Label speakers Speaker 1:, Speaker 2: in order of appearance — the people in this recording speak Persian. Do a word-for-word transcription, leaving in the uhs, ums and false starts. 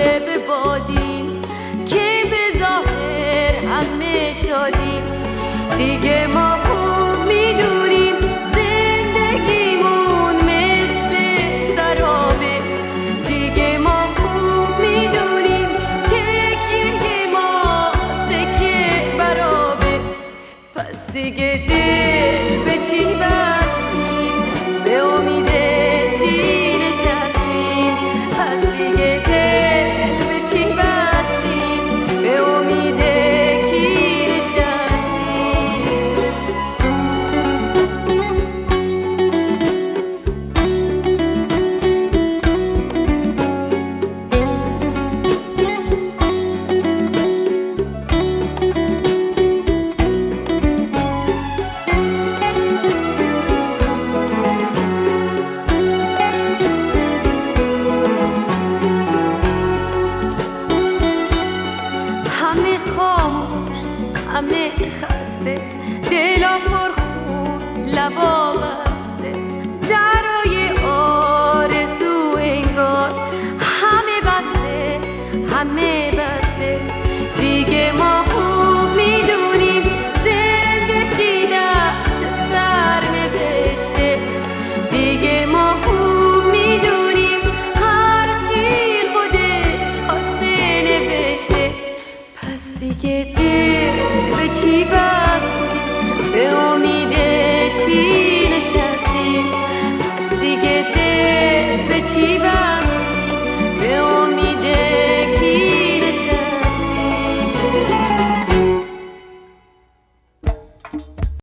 Speaker 1: به بادیم که به ظاهر همه شادیم. دیگه ما خوب میدونیم زندگیمون مثل سرابه. دیگه ما خوب میدونیم تکیه ما تکیه برابه. پس دیگه دل به چی بستیم، به امید چی نشستیم. پس دیگه دل به چی بستیم، به امید کی نشستیم. همه خاموش، همه خسته، دلا پرخون، لبا